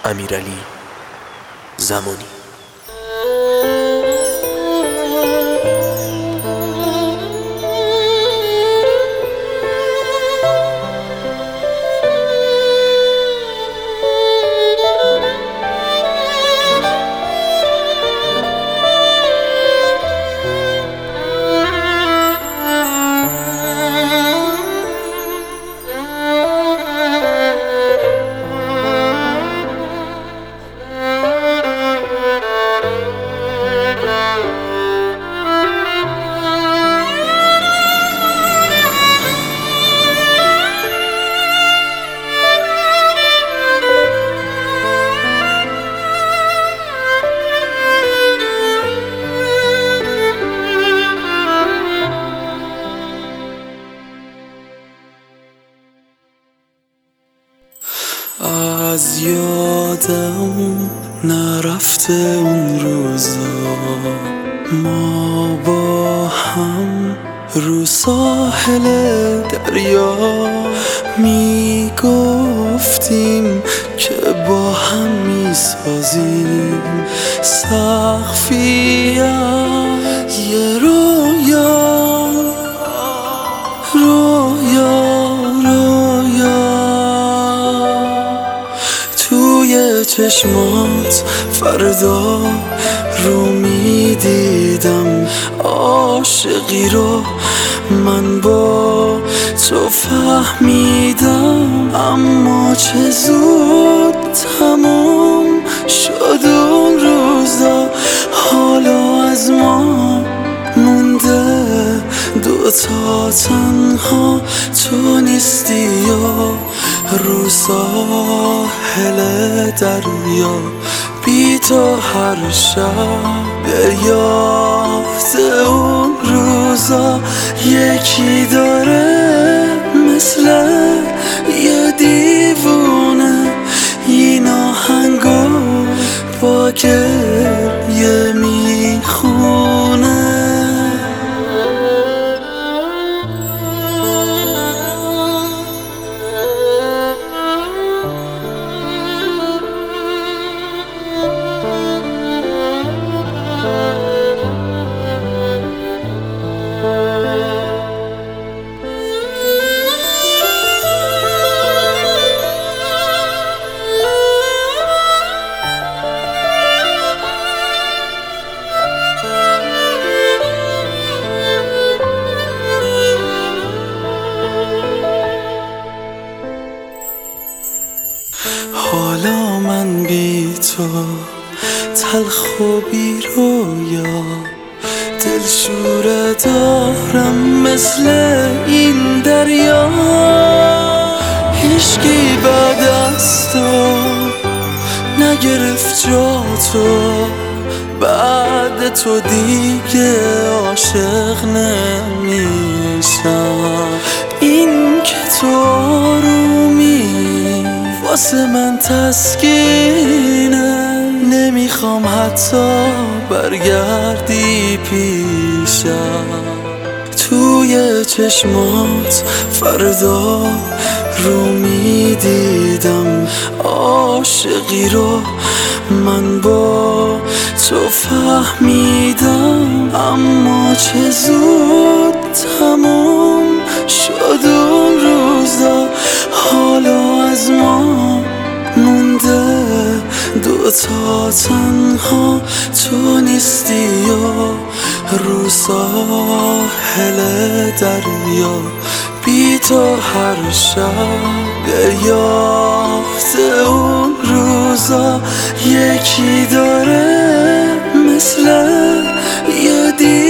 امیرعلی زمانی. از یادم نرفته اون روزا، ما با هم رو ساحل دریا میگفتیم که با هم میسازیم سقفی از یه رویا توی چشمات فردا رو میدیدم عاشقی رو من با تو فهمیدم، اما چه زود تموم شد اون روزا، حالا از ما مونده دوتا تنها، تو نیستی یا رو ساحل دریا، بی تو هر شب یاد اون روزا یکی داره مثل یه دیوونه این آهنگو با گریه میخونه. حالا من بی تو تلخ و بی رویا، دلشوره دارم مثل این دریا، هیچکی بعد از تو نگرفت جا تو، بعد تو دیگه عاشق نمیشم، این که تو آرومی واسه من تسکینه، نمیخوام حتی برگردی پیشم، توی چشمات فردا رو میدیدم عاشقی رو من با تو فهمیدم، اما چه زود تموم شد اون روزا، حالا از ما مونده دوتا تنها، تو نیستی یا رو ساحل دریا، بی تو هر شب یاد اون روزا یکی داره مثل یه